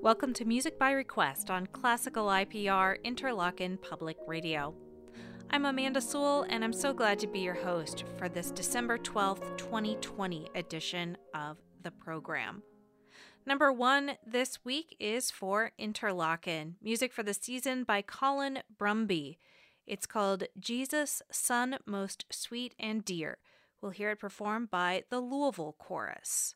Welcome to Music by Request on Classical IPR Interlochen Public Radio. I'm Amanda Sewell, and I'm so glad to be your host for this December 12th, 2020 edition of the program. Number one this week is for Interlochen, music for the season by Colin Brumby. It's called Jesus, Son Most Sweet and Dear. We'll hear it performed by the Louisville Chorus.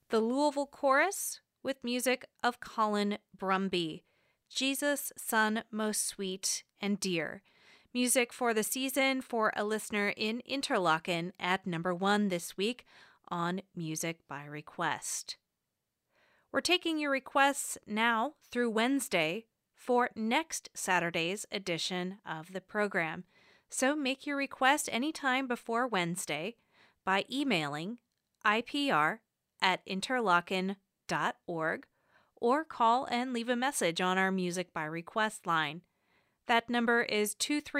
The Louisville Chorus with music of Colin Brumby, Jesus, Son, Most Sweet and Dear. Music for the season for a listener in Interlochen at number 1 this week on Music by Request. We're taking your requests now through Wednesday for next Saturday's edition of the program. So make your request anytime before Wednesday by emailing ipr@interlochen.org or call and leave a message on our Music by Request line. That number is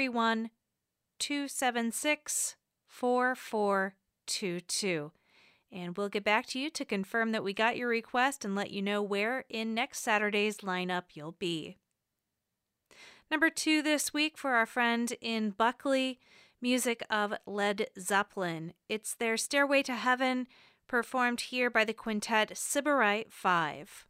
231-276-4422. And we'll get back to you to confirm that we got your request and let you know where in next Saturday's lineup you'll be. Number 2 this week for our friend in Buckley, music of Led Zeppelin. It's their Stairway to Heaven, performed here by the quintet Sybarite 5.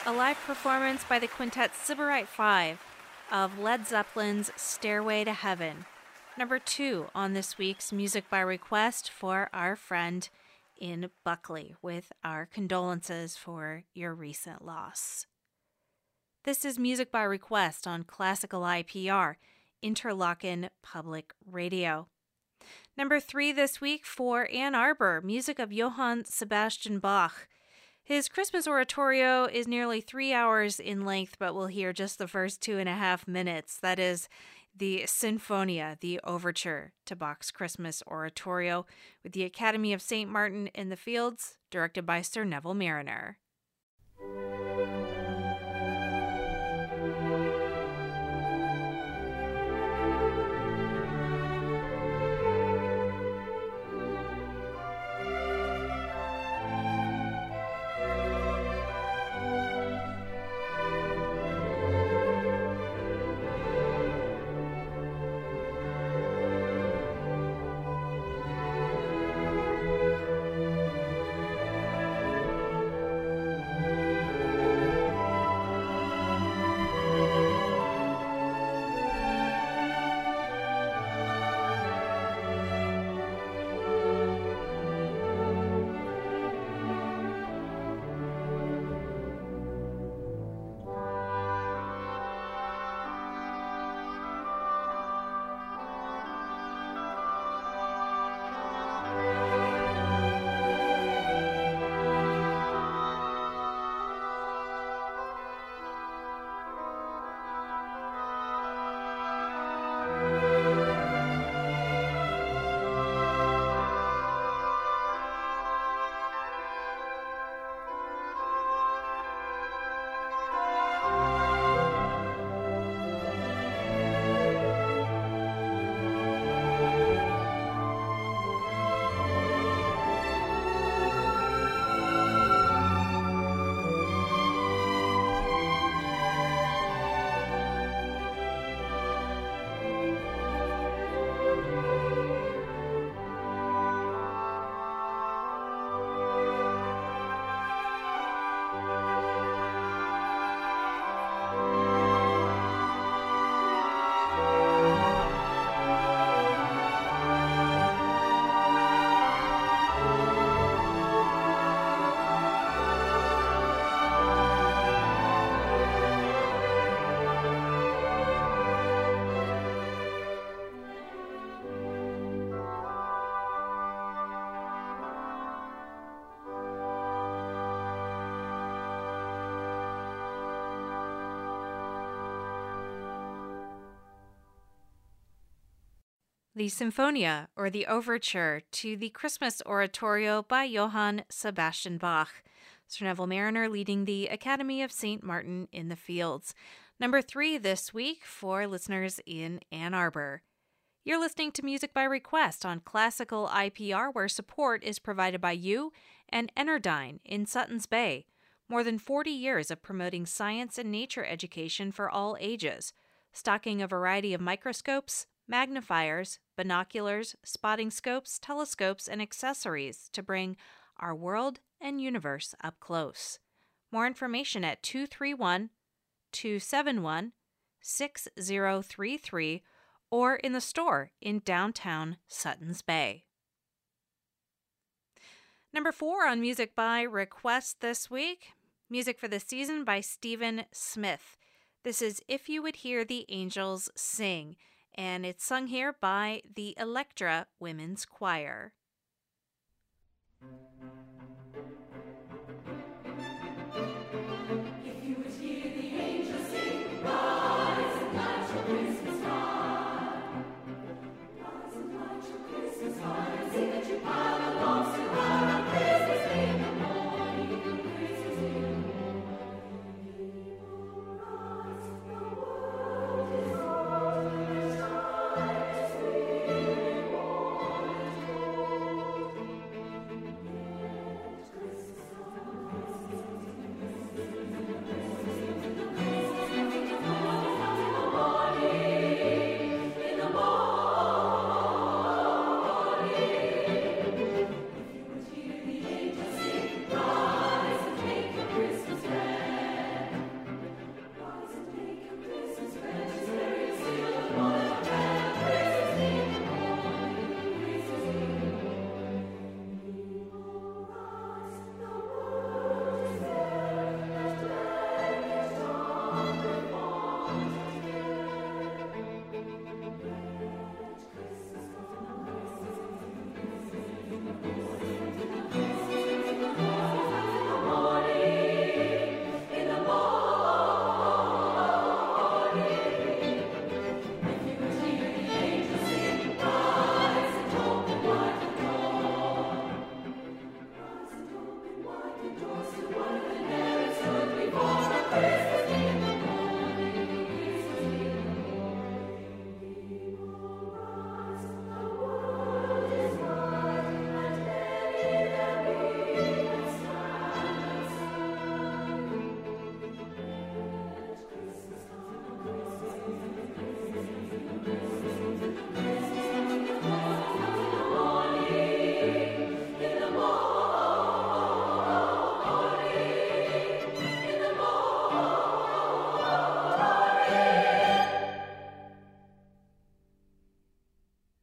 a live performance by the quintet Sybarite 5 of Led Zeppelin's Stairway to Heaven, number 2 on this week's Music by Request for our friend in Buckley, with our condolences for your recent loss. This is Music by Request on Classical IPR, Interlochen Public Radio. Number 3 this week for Ann Arbor, music of Johann Sebastian Bach. His Christmas oratorio is nearly 3 hours in length, but we'll hear just the first 2.5 minutes. That is the Sinfonia, the overture to Bach's Christmas oratorio, with the Academy of St. Martin in the Fields, directed by Sir Neville Marriner. The Sinfonia, or the Overture to the Christmas Oratorio by Johann Sebastian Bach. Sir Neville Marriner leading the Academy of St. Martin in the Fields. Number 3 this week for listeners in Ann Arbor. You're listening to Music by Request on Classical IPR, where support is provided by you and Enerdyne in Suttons Bay. More than 40 years of promoting science and nature education for all ages, stocking a variety of microscopes, magnifiers, binoculars, spotting scopes, telescopes, and accessories to bring our world and universe up close. More information at 231-271-6033 or in the store in downtown Suttons Bay. Number 4 on Music by Request this week, music for the season by Stephen Smith. This is If You Would Hear the Angels Sing, and it's sung here by the Electra Women's Choir.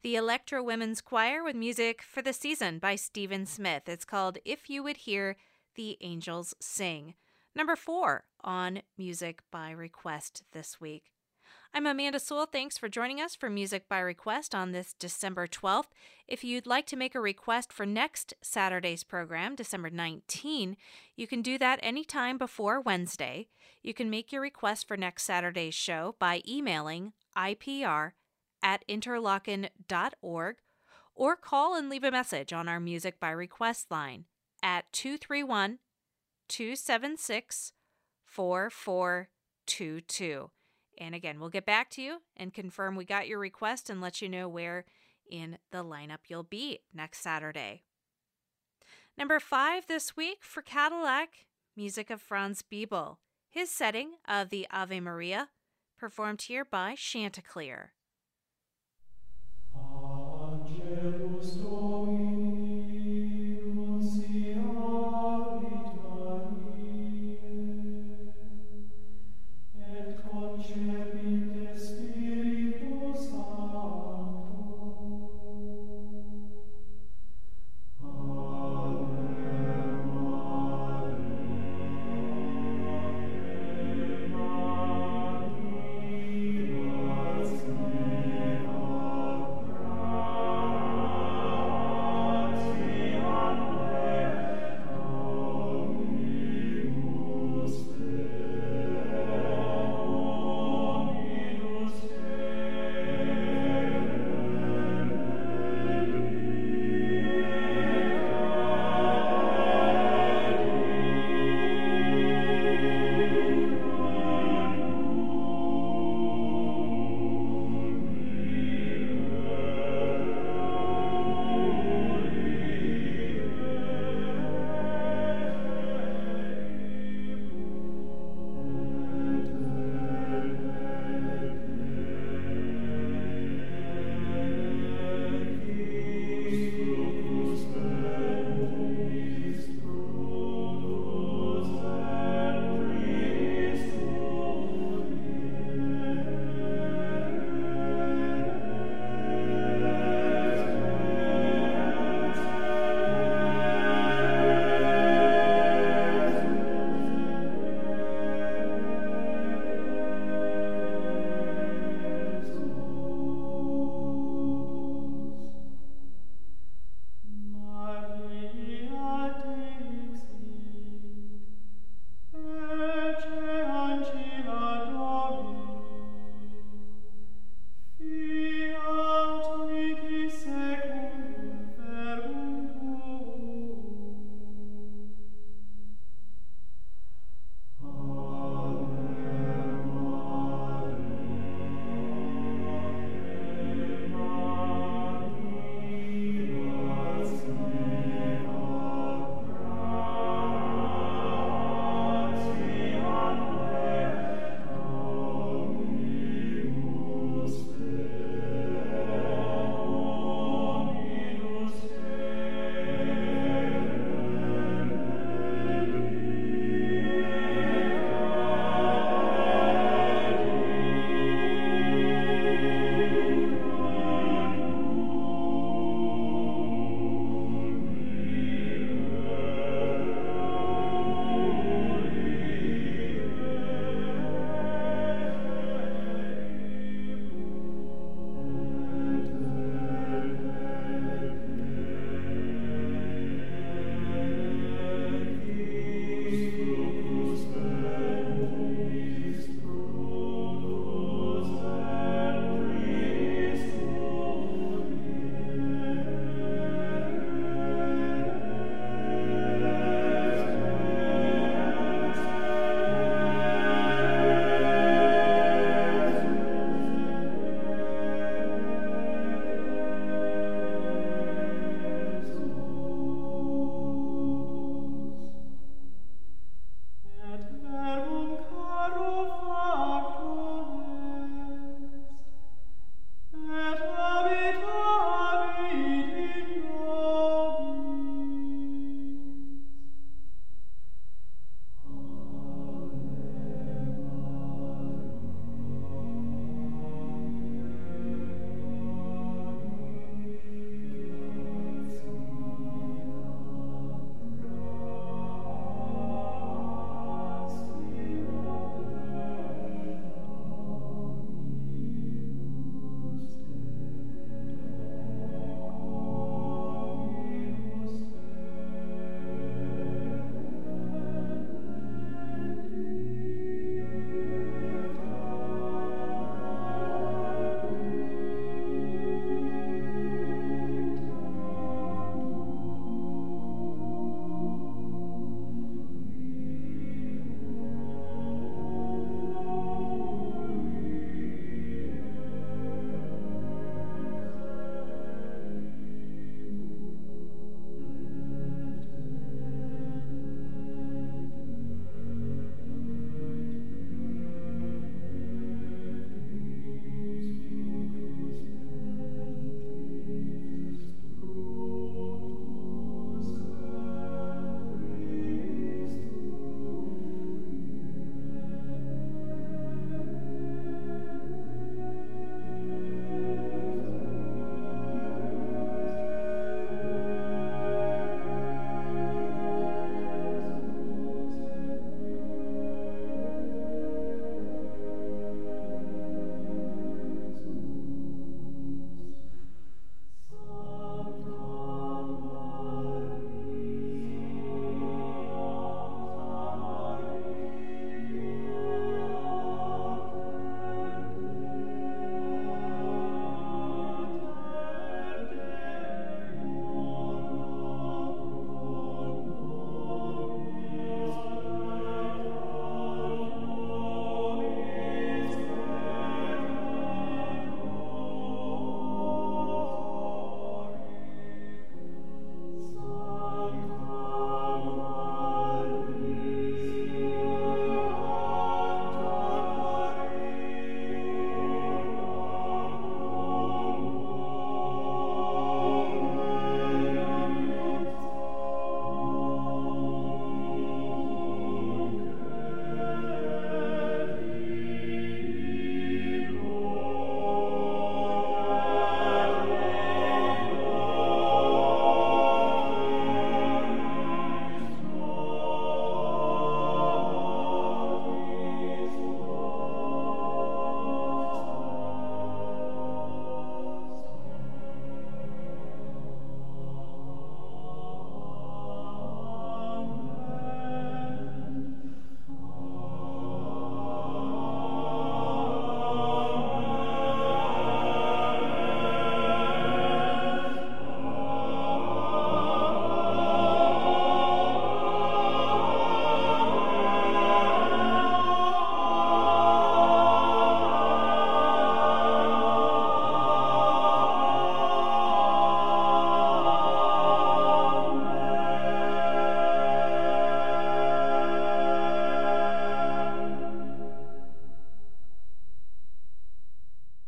the Electro Women's Choir with music for the season by Stephen Smith. It's called If You Would Hear the Angels Sing. Number 4 on Music by Request this week. I'm Amanda Sewell. Thanks for joining us for Music by Request on this December 12th. If you'd like to make a request for next Saturday's program, December 19, you can do that anytime before Wednesday. You can make your request for next Saturday's show by emailing ipr@interlochen.org or call and leave a message on our Music by Request line at 231-276-4422. And again, we'll get back to you and confirm we got your request and let you know where in the lineup you'll be next Saturday. Number 5 this week for Cadillac, music of Franz Biebel. His setting of the Ave Maria, performed here by Chanticleer.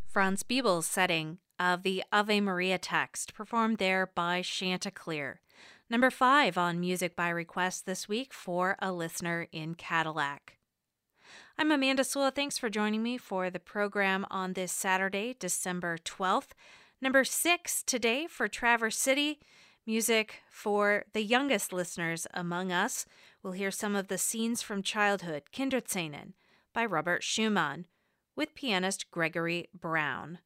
Franz Biebel's setting of the Ave Maria text, performed there by Chanticleer. Number 5 on Music by Request this week for a listener in Cadillac. I'm Amanda Sewell. Thanks for joining me for the program on this Saturday, December 12th. Number 6 today for Traverse City, music for the youngest listeners among us. We'll hear some of the Scenes from Childhood, Kinderszenen, by Robert Schumann, with pianist Gregory Brown.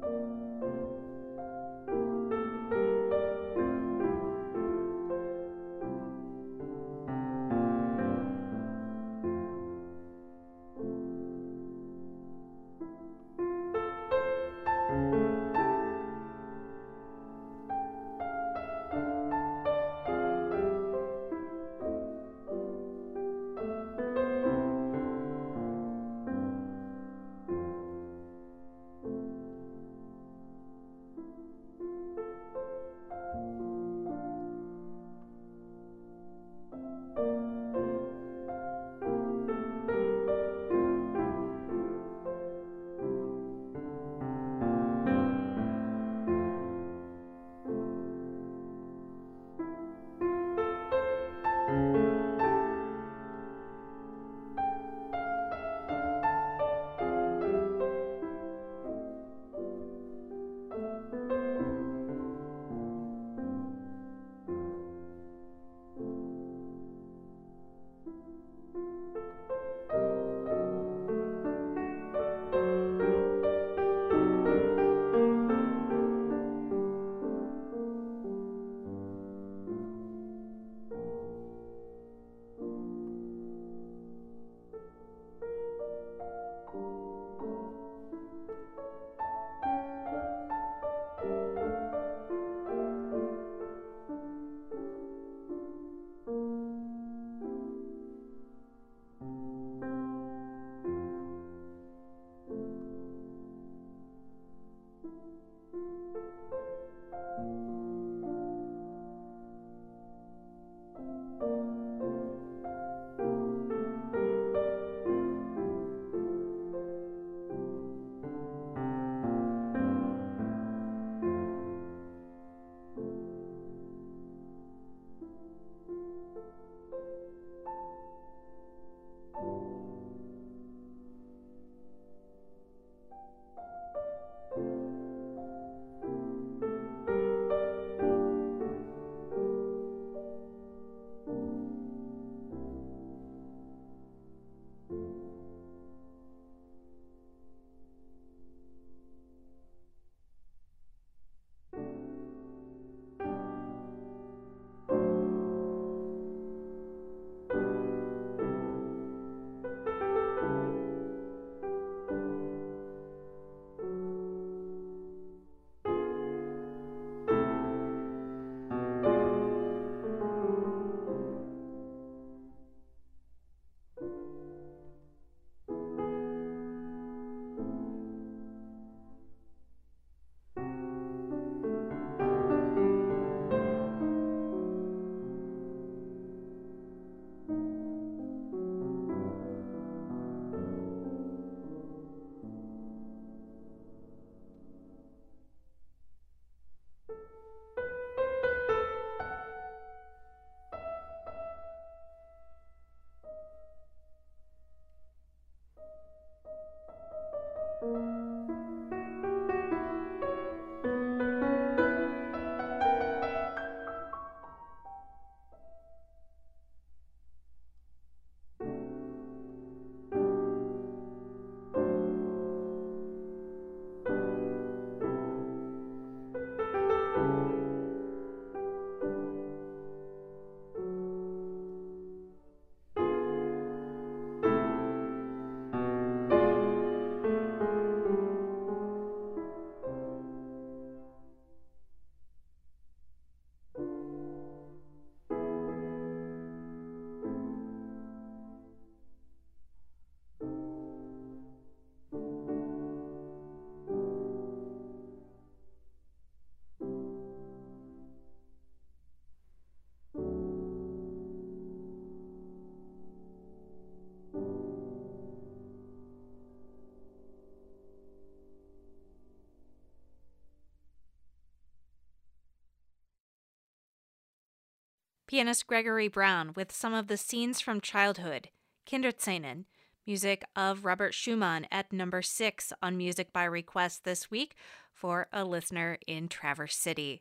Pianist Gregory Brown with some of the scenes from childhood, Kinderszenen, music of Robert Schumann at number 6 on Music by Request this week for a listener in Traverse City.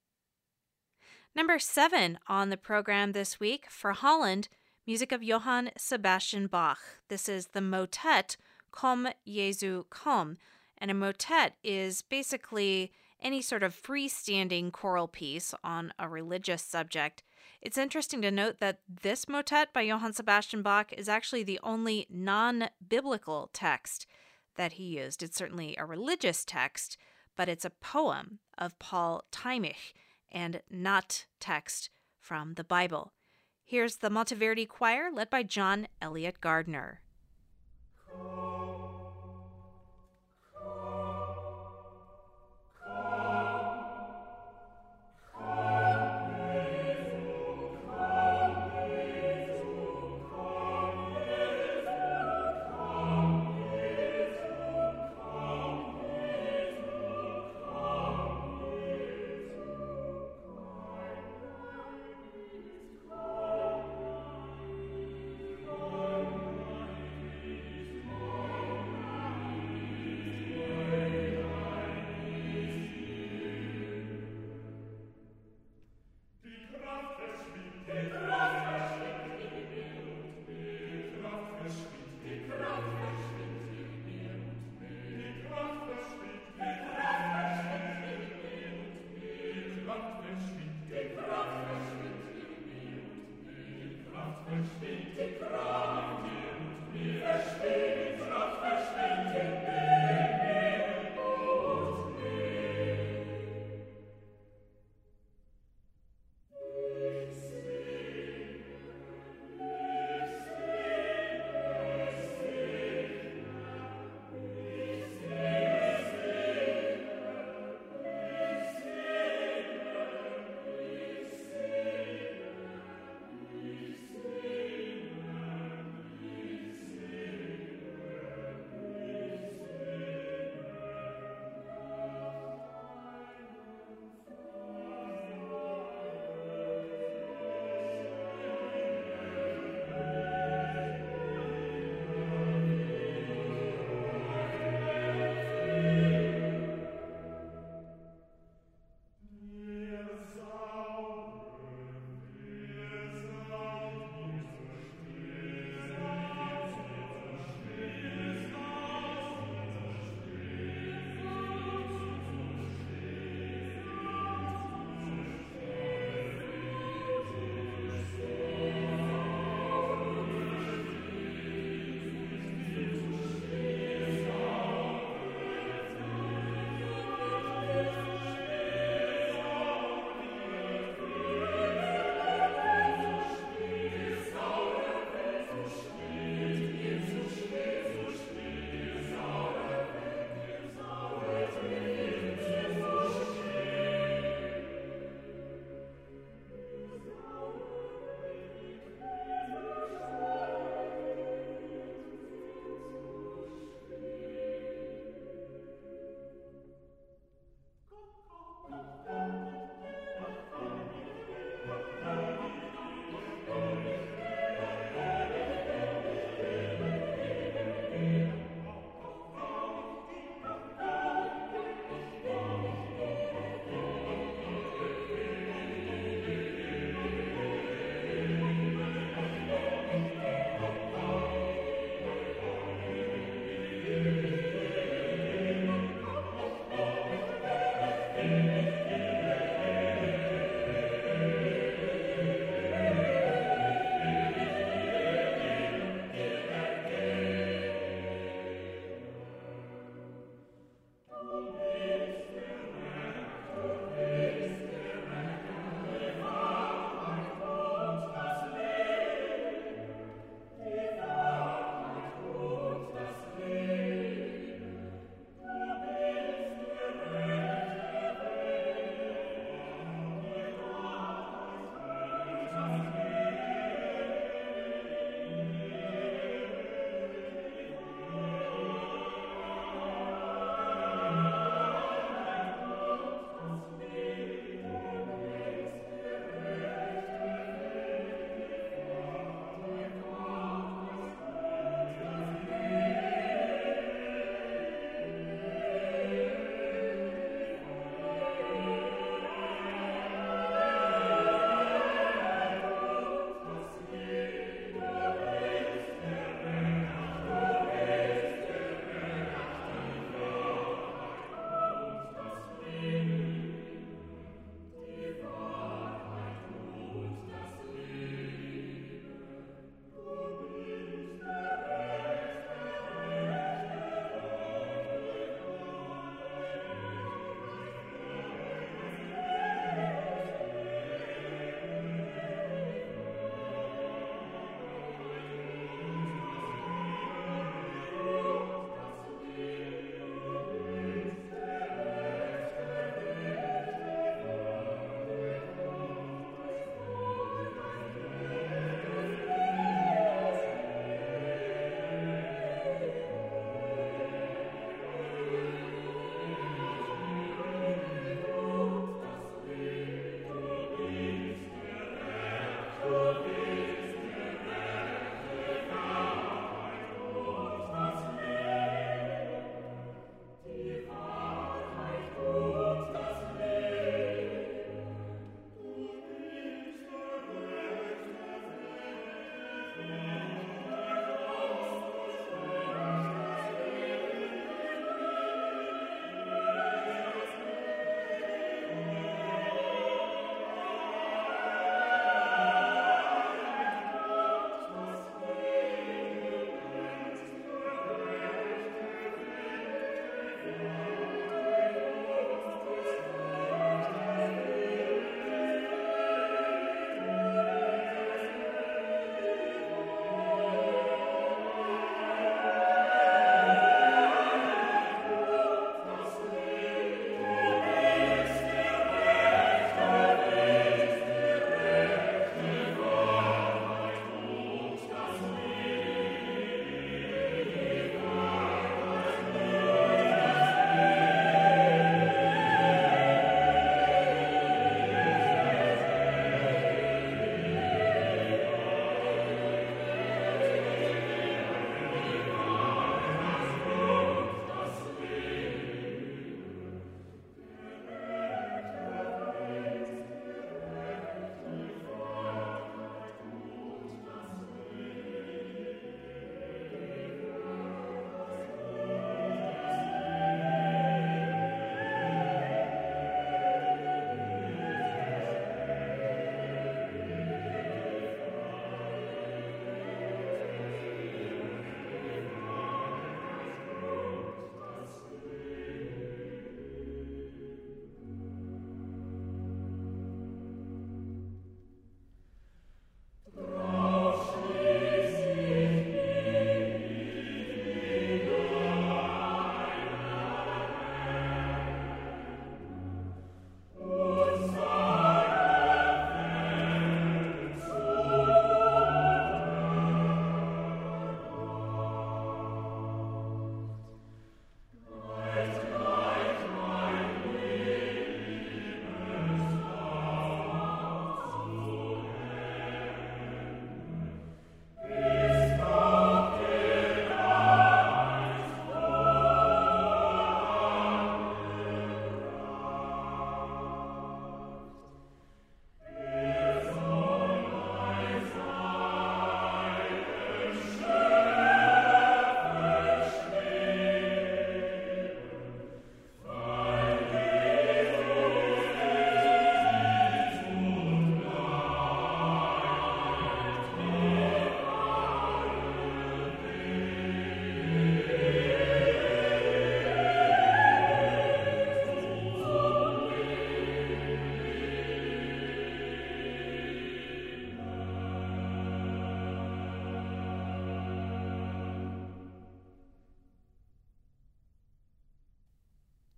Number 7 on the program this week for Holland, music of Johann Sebastian Bach. This is the motet Komm, Jesu, komm, And a motet is basically any sort of freestanding choral piece on a religious subject. It's interesting to note that this motet by Johann Sebastian Bach is actually the only non-biblical text that he used. It's certainly a religious text, but it's a poem of Paul Tillich and not text from the Bible. Here's the Monteverdi Choir led by John Elliott Gardner.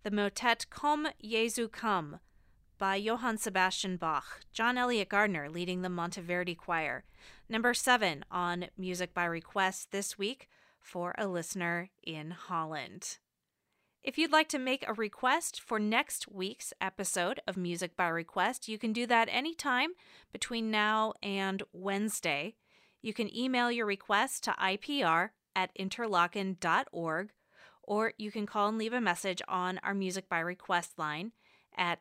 the motet Komm, Jesu komm by Johann Sebastian Bach, John Elliott Gardner leading the Monteverdi Choir. Number 7 on Music by Request this week for a listener in Holland. If you'd like to make a request for next week's episode of Music by Request, you can do that anytime between now and Wednesday. You can email your request to ipr@interlochen.org, or you can call and leave a message on our Music by Request line at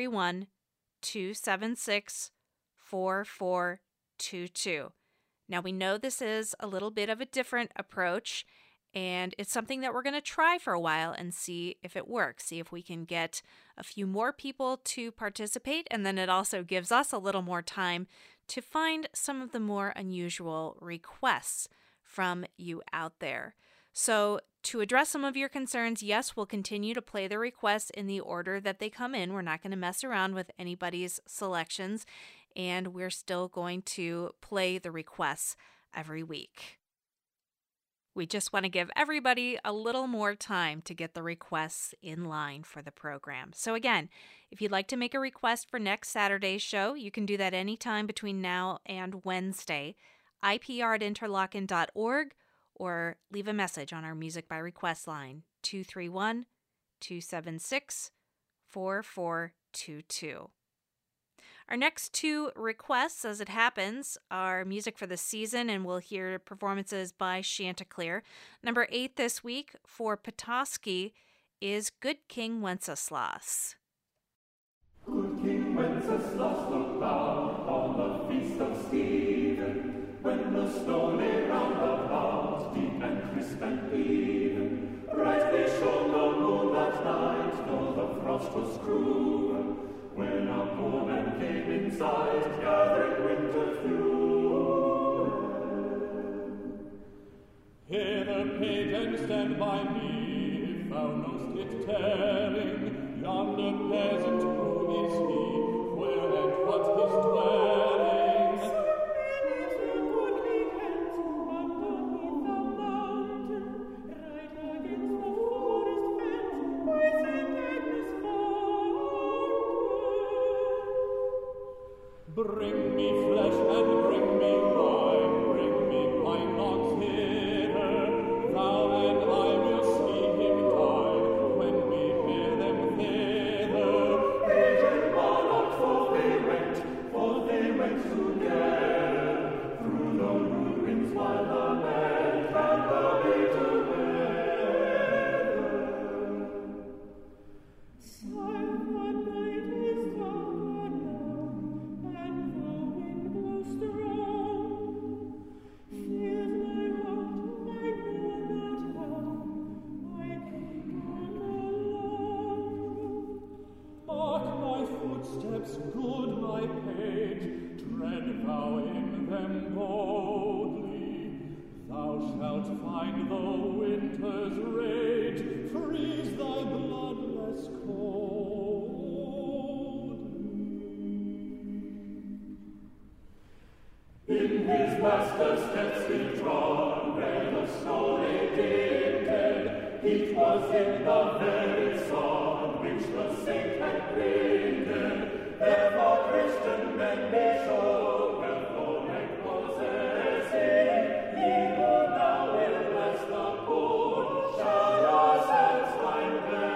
231-276-4422. Now, we know this is a little bit of a different approach, and it's something that we're going to try for a while and see if it works, see if we can get a few more people to participate, and then it also gives us a little more time to find some of the more unusual requests from you out there. So to address some of your concerns, yes, we'll continue to play the requests in the order that they come in. We're not going to mess around with anybody's selections, and we're still going to play the requests every week. We just want to give everybody a little more time to get the requests in line for the program. So again, if you'd like to make a request for next Saturday's show, you can do that anytime between now and Wednesday, ipr@interlochen.org, or leave a message on our Music by Request line, 231-276-4422. Our next two requests, as it happens, are music for the season, and we'll hear performances by Chanticleer. Number 8 this week for Petoskey is Good King Wenceslas. Good King Wenceslas looked down on the feast of Stephen, when the snow lay round about, deep and crisp and even. Brightly shone the moon that night, though the frost was cruel. When a poor man came inside, gathering winter fuel. Hither, page, and stand by me, if thou know'st it telling. Yonder peasant, who is he? Where and what his dwelling? Somewhere lives a goodly hands, underneath the mountain, right against the forest fence, by St. Agnes Fountain. Bring me flesh and bring me wine logs hither. Thou and I will see him die when we bear them thither. Aged monarchs, for they went together through the ruins while the men can hurry together. Silent night is dark now, and the wind blows strong. Fills my heart, I know not how, I keep on along. Mark my footsteps, good my page, tread thou in them boldly. Thou shalt find the winter's rage, freeze thy bloodless coldly. In his master's steps he trod, where the snow lay tinted. Heat was in the very sod which the saint had printed. Therefore Christian men be sure, wherefore and possessing, he who now will bless the poor, shall yourselves find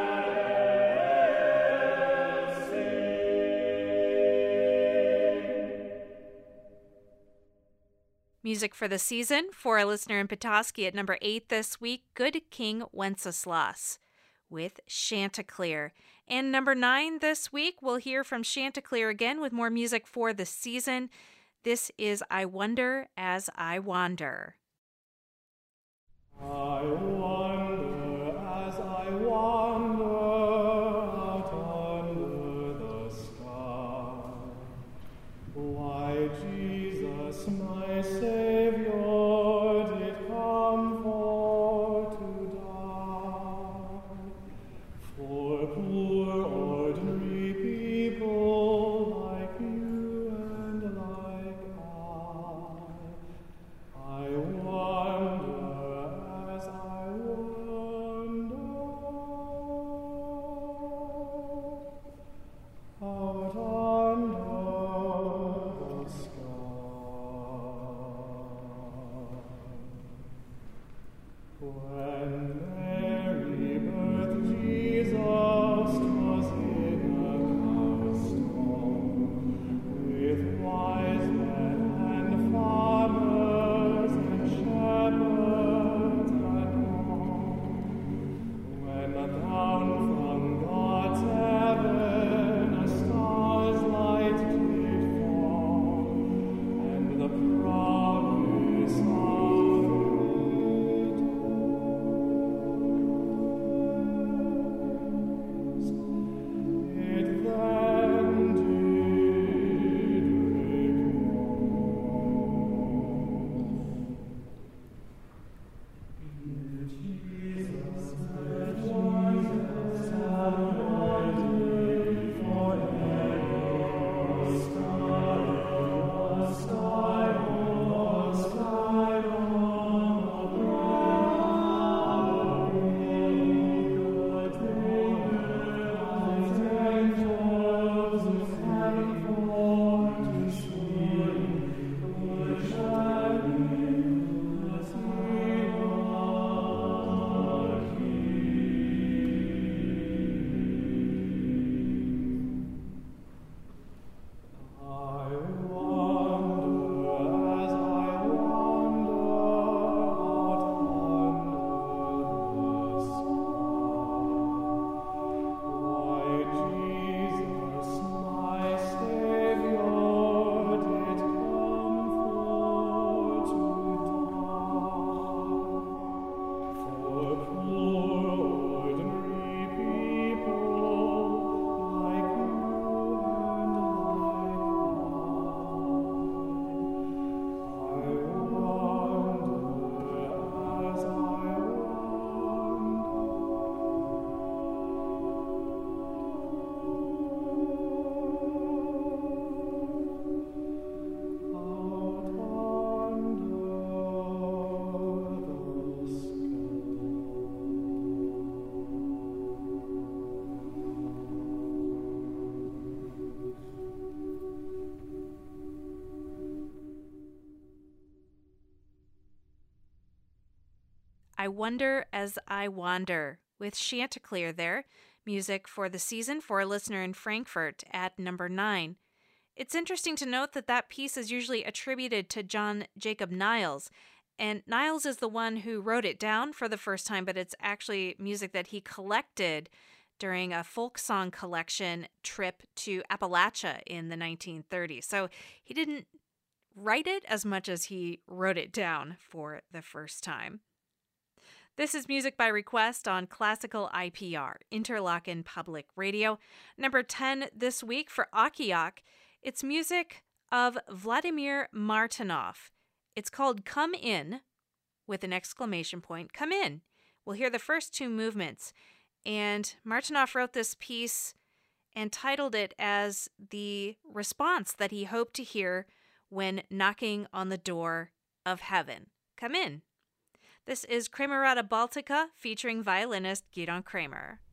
blessing. Music for the season for a listener in Petoskey at number 8 this week, Good King Wenceslas with Chanticleer. And number 9 this week, we'll hear from Chanticleer again with more music for the season. This is I Wonder as I Wander. I wonder as I wander out under the sky, why Jesus, my Savior, did come for to die. For poor ordinary people like you and like I wonder as I I Wonder as I Wander with Chanticleer there, music for the season for a listener in Frankfurt at number 9. It's interesting to note that that piece is usually attributed to John Jacob Niles, and Niles is the one who wrote it down for the first time, but it's actually music that he collected during a folk song collection trip to Appalachia in the 1930s. So he didn't write it as much as he wrote it down for the first time. This is music by request on Classical IPR, Interlochen Public Radio. Number 10 this week for Akiak, it's music of Vladimir Martynov. It's called Come In, with an exclamation point. Come in. We'll hear the first two movements. And Martynov wrote this piece and titled it as the response that he hoped to hear when knocking on the door of heaven. Come in. This is Kramerata Baltica featuring violinist Gidon Kramer.